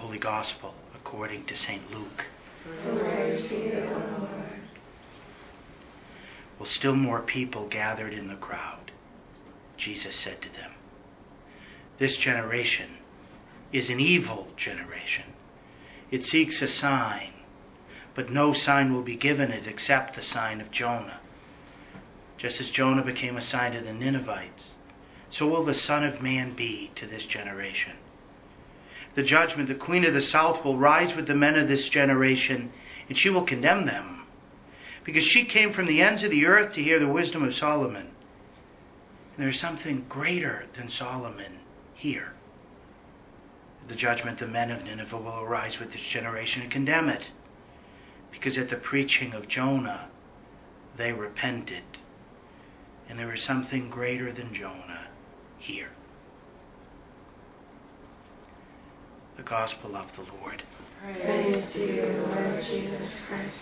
Holy Gospel according to St. Luke. Glory to you, O Lord. While still more people gathered in the crowd, Jesus said to them, "This generation is an evil generation. It seeks a sign, but no sign will be given it except the sign of Jonah. Just as Jonah became a sign to the Ninevites, so will the Son of Man be to this generation. The judgment, the Queen of the South will rise with the men of this generation, and she will condemn them, because she came from the ends of the earth to hear the wisdom of Solomon. And there is something greater than Solomon here. At the judgment, the men of Nineveh will arise with this generation and condemn it, because at the preaching of Jonah they repented. And there is something greater than Jonah here." The Gospel of the Lord. Praise to you, Lord Jesus Christ.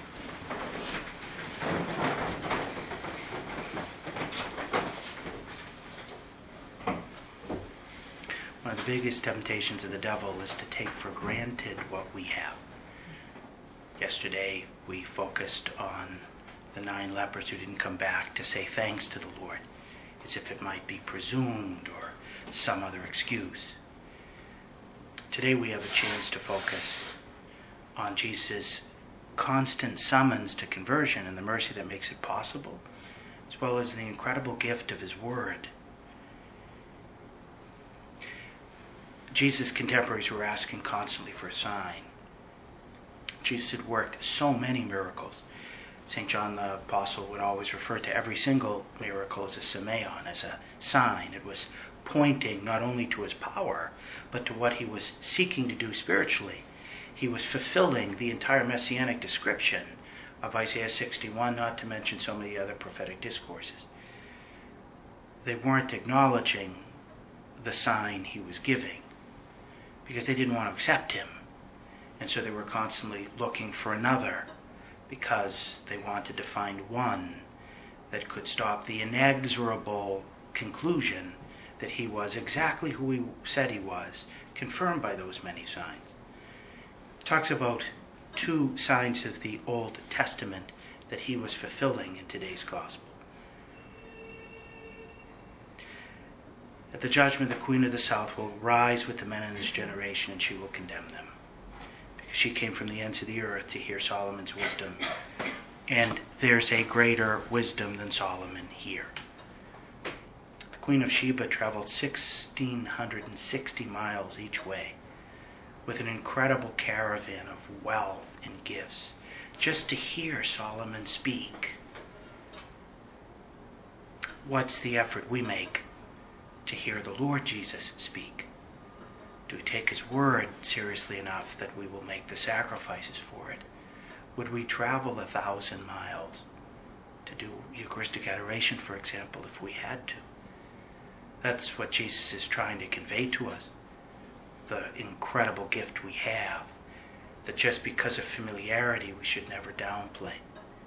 One of the biggest temptations of the devil is to take for granted what we have. Yesterday we focused on the 9 lepers who didn't come back to say thanks to the Lord, as if it might be presumed or some other excuse. Today we have a chance to focus on Jesus' constant summons to conversion and the mercy that makes it possible, as well as the incredible gift of his word. Jesus' contemporaries were asking constantly for a sign. Jesus had worked so many miracles. St. John the Apostle would always refer to every single miracle as a semeion, as a sign. It was pointing not only to his power, but to what he was seeking to do spiritually. He was fulfilling the entire messianic description of Isaiah 61, not to mention so many other prophetic discourses. They weren't acknowledging the sign he was giving, because they didn't want to accept him. And so they were constantly looking for another, because they wanted to find one that could stop the inexorable conclusion that he was exactly who he said he was, confirmed by those many signs. It talks about 2 signs of the Old Testament that he was fulfilling in today's gospel. At the judgment, the Queen of the South will rise with the men of this generation, and she will condemn them, because she came from the ends of the earth to hear Solomon's wisdom. And there's a greater wisdom than Solomon here. The Queen of Sheba traveled 1,660 miles each way with an incredible caravan of wealth and gifts, just to hear Solomon speak. What's the effort we make to hear the Lord Jesus speak? Do we take his word seriously enough that we will make the sacrifices for it? Would we travel 1,000 miles to do Eucharistic adoration, for example, if we had to? That's what Jesus is trying to convey to us. The incredible gift we have, that just because of familiarity we should never downplay.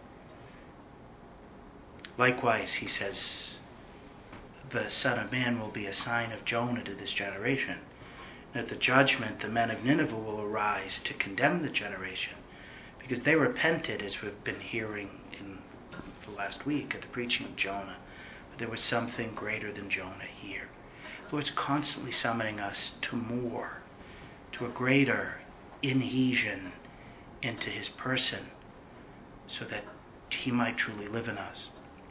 Likewise, he says, the Son of Man will be a sign of Jonah to this generation. And at the judgment, the men of Nineveh will arise to condemn the generation, because they repented, as we've been hearing in the last week at the preaching of Jonah. But there was something greater than Jonah here. The Lord's constantly summoning us to more, to a greater adhesion into his person, so that he might truly live in us.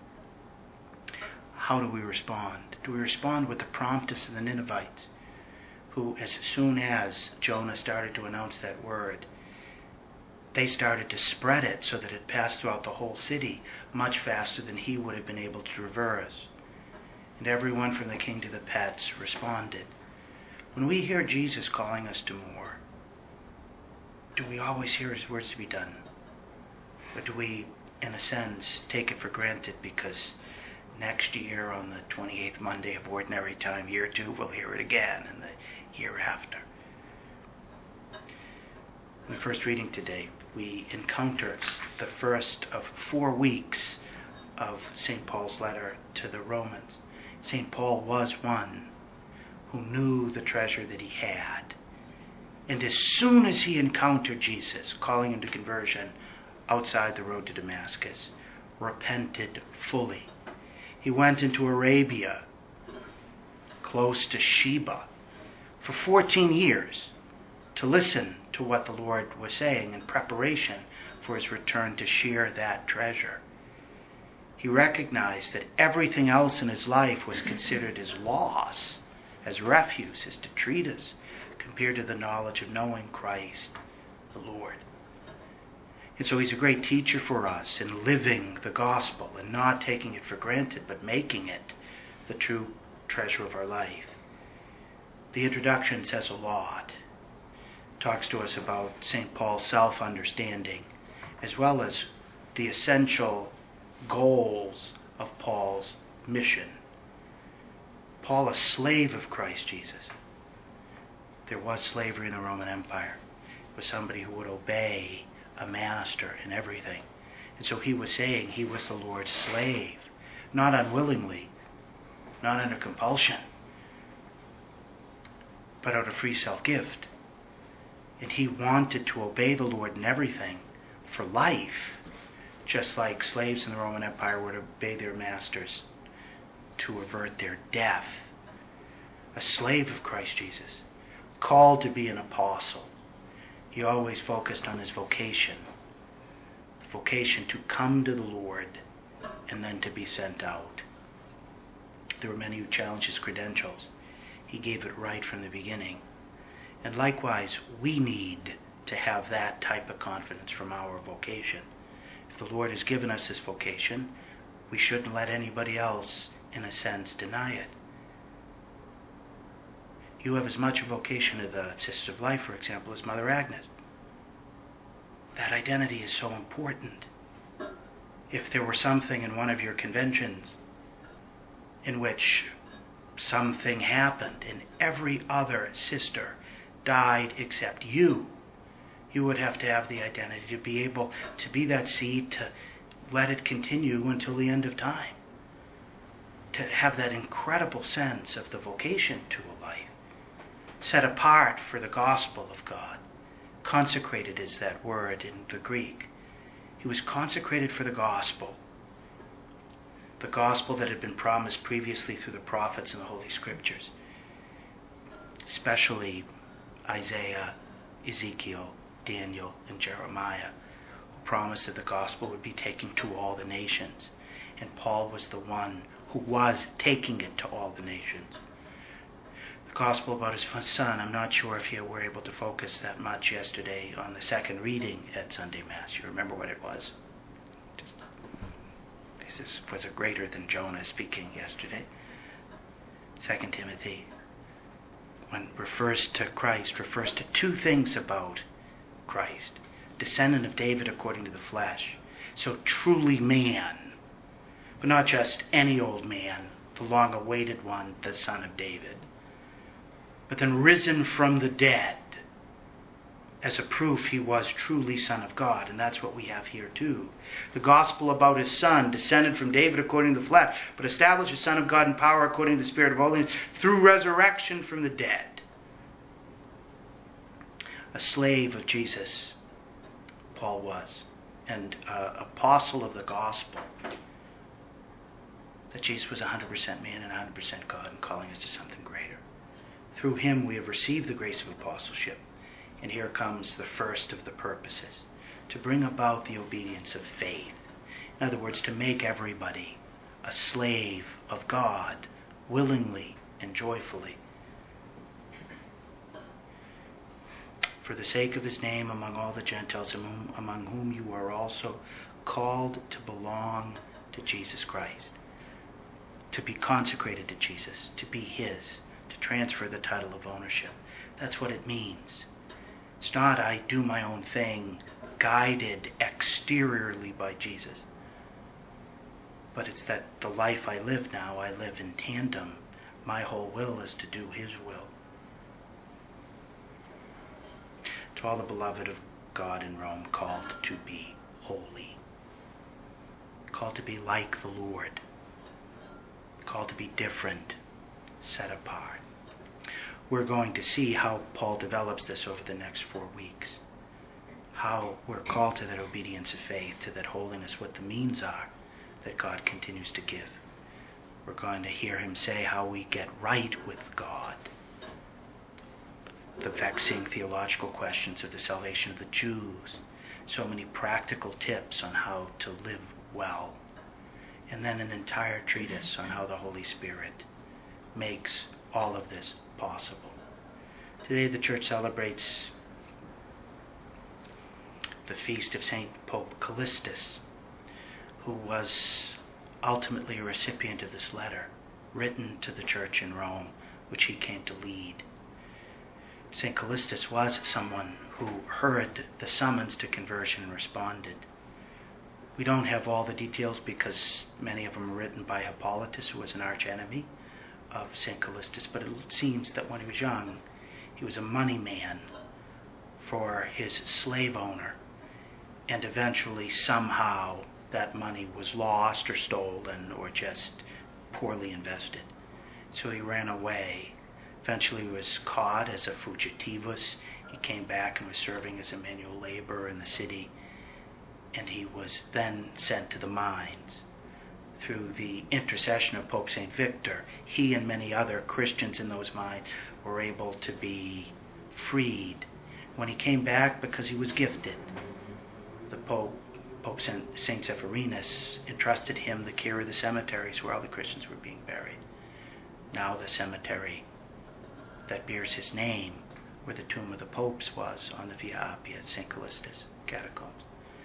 How do we respond? Do we respond with the promptness of the Ninevites, who, as soon as Jonah started to announce that word, they started to spread it so that it passed throughout the whole city much faster than he would have been able to traverse? And everyone from the king to the pets responded. When we hear Jesus calling us to more, do we always hear his words to be done? Or do we, in a sense, take it for granted because next year on the 28th Monday of Ordinary Time, year 2, we'll hear it again, and the year after? In the first reading today, we encounter the first of 4 weeks of St. Paul's letter to the Romans. St. Paul was one who knew the treasure that he had And as soon as he encountered Jesus, calling him to conversion outside the road to Damascus, repented fully. He went into Arabia, close to Sheba, for 14 years to listen to what the Lord was saying in preparation for his return to share that treasure. He recognized that everything else in his life was considered as loss, as refuse, as detritus, compared to the knowledge of knowing Christ, the Lord. And so he's a great teacher for us in living the gospel and not taking it for granted, but making it the true treasure of our life. The introduction says a lot. It talks to us about St. Paul's self-understanding, as well as the essential goals of Paul's mission. Paul, a slave of Christ Jesus. There was slavery in the Roman Empire. It was somebody who would obey a master in everything. And so he was saying he was the Lord's slave, not unwillingly, not under compulsion, but out of free self-gift. And he wanted to obey the Lord in everything for life, just like slaves in the Roman Empire would obey their masters to avert their death. A slave of Christ Jesus, called to be an apostle. He always focused on his vocation. The vocation to come to the Lord and then to be sent out. There were many who challenged his credentials. He gave it right from the beginning. And likewise, we need to have that type of confidence from our vocation. If the Lord has given us this vocation, we shouldn't let anybody else, in a sense, deny it. You have as much a vocation of the Sisters of Life, for example, as Mother Agnes. That identity is so important. If there were something in one of your conventions in which something happened and every other sister died except you would have to have the identity to be able to be that seed, to let it continue until the end of time. To have that incredible sense of the vocation to a life. Set apart for the gospel of God. Consecrated is that word in the Greek. He was consecrated for the gospel. The gospel that had been promised previously through the prophets and the Holy Scriptures. Especially Isaiah, Ezekiel, Daniel, and Jeremiah, who promised that the gospel would be taken to all the nations. And Paul was the one who was taking it to all the nations. The gospel about his son, I'm not sure if you were able to focus that much yesterday on the second reading at Sunday Mass. You remember what it was? This was a greater than Jonah speaking yesterday. 2 Timothy, when it refers to Christ, refers to two things about Christ. Descendant of David according to the flesh. So truly man, but not just any old man, the long-awaited one, the son of David. But then risen from the dead as a proof he was truly Son of God. And that's what we have here too. The gospel about his Son, descended from David according to the flesh, but established as Son of God in power according to the Spirit of holiness, through resurrection from the dead. A slave of Jesus, Paul was, and apostle of the gospel. That Jesus was 100% man and 100% God, and calling us to something greater. Through him we have received the grace of apostleship. And here comes the first of the purposes, to bring about the obedience of faith. In other words, to make everybody a slave of God, willingly and joyfully. For the sake of his name among all the Gentiles, among whom you are also called to belong to Jesus Christ. To be consecrated to Jesus, to be his, to transfer the title of ownership. That's what it means. It's not I do my own thing, guided exteriorly by Jesus. But it's that the life I live now, I live in tandem. My whole will is to do his will. To all the beloved of God in Rome, called to be holy. Called to be like the Lord. Called to be different, set apart. we're going to see how Paul develops this over the next 4 weeks. How we're called to that obedience of faith, to that holiness, what the means are that God continues to give. We're going to hear him say how we get right with God. The vexing theological questions of the salvation of the Jews. So many practical tips on how to live well. And then an entire treatise on how the Holy Spirit makes all of this possible. Today the Church celebrates the feast of St. Pope Callistus, who was ultimately a recipient of this letter written to the Church in Rome, which he came to lead. St. Callistus was someone who heard the summons to conversion and responded. We don't have all the details because many of them are written by Hippolytus, who was an archenemy of St. Callistus, but it seems that when he was young, he was a money man for his slave owner, and eventually somehow that money was lost or stolen or just poorly invested. So he ran away. Eventually he was caught as a fugitivus. He came back and was serving as a manual laborer in the city, and he was then sent to the mines. Through the intercession of Pope St. Victor, he and many other Christians in those mines were able to be freed. When he came back, because he was gifted, the Pope St. Zephyrinus entrusted him the care of the cemeteries where all the Christians were being buried. Now the cemetery that bears his name, where the tomb of the popes was, on the Via Appia, St. Callistus catacombs.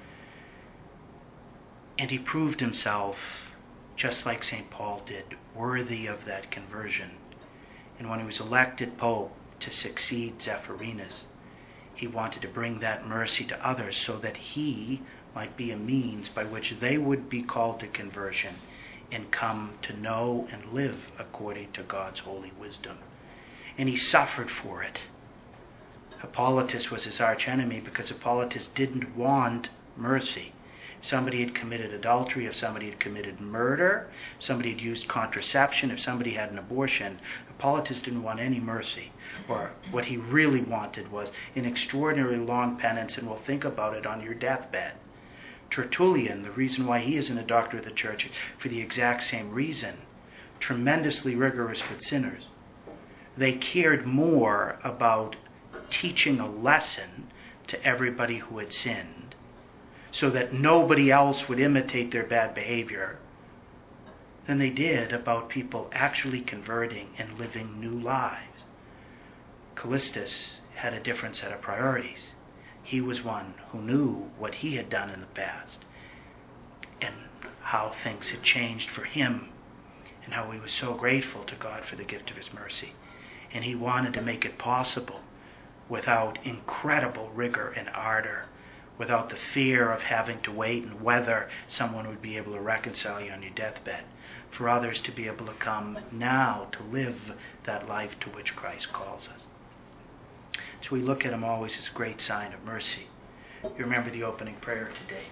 And he proved himself, just like St. Paul did, worthy of that conversion. And when he was elected Pope to succeed Zephyrinus, he wanted to bring that mercy to others so that he might be a means by which they would be called to conversion and come to know and live according to God's holy wisdom. And he suffered for it. Hippolytus was his archenemy because Hippolytus didn't want mercy. If somebody had committed adultery, if somebody had committed murder, if somebody had used contraception, if somebody had an abortion, Hippolytus didn't want any mercy. Or what he really wanted was an extraordinarily long penance, and we'll think about it on your deathbed. Tertullian, the reason why he isn't a doctor of the church, is for the exact same reason. Tremendously rigorous with sinners. They cared more about teaching a lesson to everybody who had sinned so that nobody else would imitate their bad behavior than they did about people actually converting and living new lives. Callistus had a different set of priorities. He was one who knew what he had done in the past and how things had changed for him and how he was so grateful to God for the gift of his mercy. And he wanted to make it possible without incredible rigor and ardor, without the fear of having to wait and whether someone would be able to reconcile you on your deathbed, for others to be able to come now to live that life to which Christ calls us. So we look at him always as a great sign of mercy. You remember the opening prayer today.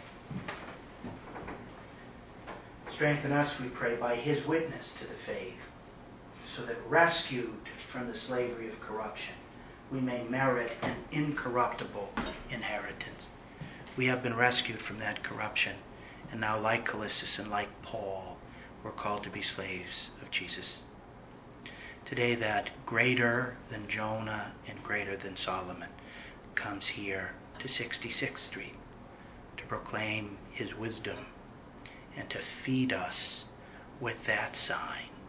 Strengthen us, we pray, by his witness to the faith, so that rescued from the slavery of corruption, we may merit an incorruptible inheritance. We have been rescued from that corruption, and now, like Callistus and like Paul, we're called to be slaves of Jesus. Today, that greater than Jonah and greater than Solomon comes here to 66th Street to proclaim his wisdom and to feed us with that sign